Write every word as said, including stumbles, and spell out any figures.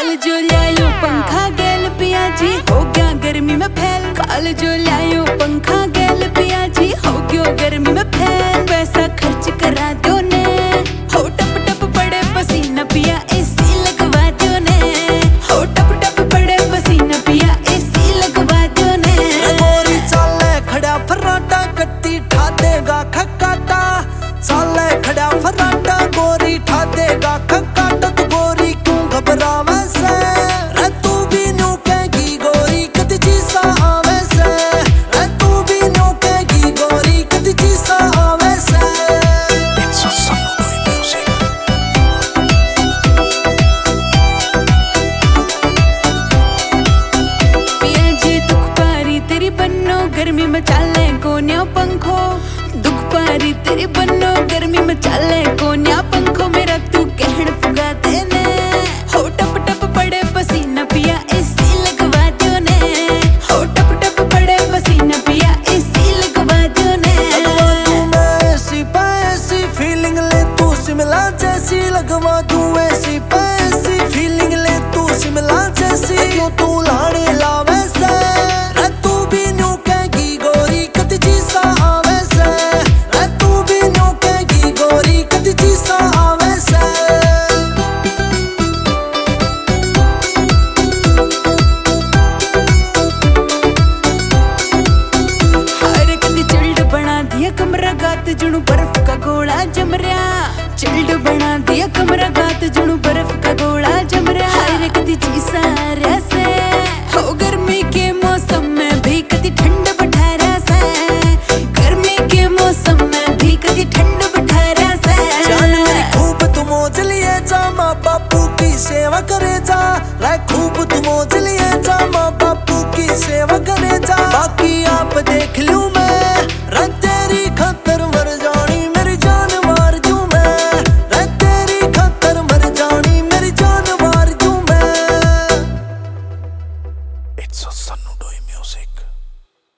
काल जो लायो पंखा गेल पिया जी हो गया गर्मी में फैल। काल जो लायो पंखा गेल पिया जी हो गयो गर्मी में फैल। पैसा खर्च करा दो ने हो टप टप पड़े पसीना पिया एसी लगवा दो ने हो टप टप पड़े पसीना पिया एसी लगवा दो ने। गोरी चाले खड़ा फराटा कट्टी ठा देगा खकाटा। चाले खड़ा फराटा गोरी ठा देगा खकाटा। तू गोरी क्यों घबरावे से रे तू भी न्यू कहेगी गोरी कद जी सा आवे से रे तू भी न्यू कहेगी गोरी कद जी सा आवे से। It's a summer music. पिया जी दुख पारी तेरी बन्नो गर्मी में चाले कोन्या पंखो। दुख पारी तेरी बन्नो गर्मी में चाले कोन्या पंखो। मेरा तू कहड़ पुगा देने हो टप टप पड़े पसीना पिया एसी लगवा दो ने हो टप टप पड़े पसीना पिया एसी लगवा दो ने। लगवा दूं मैं ऐसी पैसी फीलिंग ले तू शिमला जैसी। लगवा दूं ऐसी पैसी फीलिंग ले तू शिमला जैसी। क्यों तू लाड़े लावे से रे तू भी न्यू कहेगी गोरी कद जी सा आवे से रे तू भी न्यू कहेगी गोरी कद जी सा आवे से। हर कदी चिल्ड बना दिया कमरा गात जुनू बर्फ का गोला जम रहा। चिल्ड बना दिया कमरा गात जुनू बर्फ का गोला जम रहा। हर कदी जी सारा से हो गर्मी के मौसम में भी कदी ठंड बठारा से। गर्मी के मौसम में भी कदी ठंड बठारा से। जान मेरी खूब तू मौज लिए जा माँ बापू की सेवा करे जा रे खूब तू मौज लिए जा माँ बापू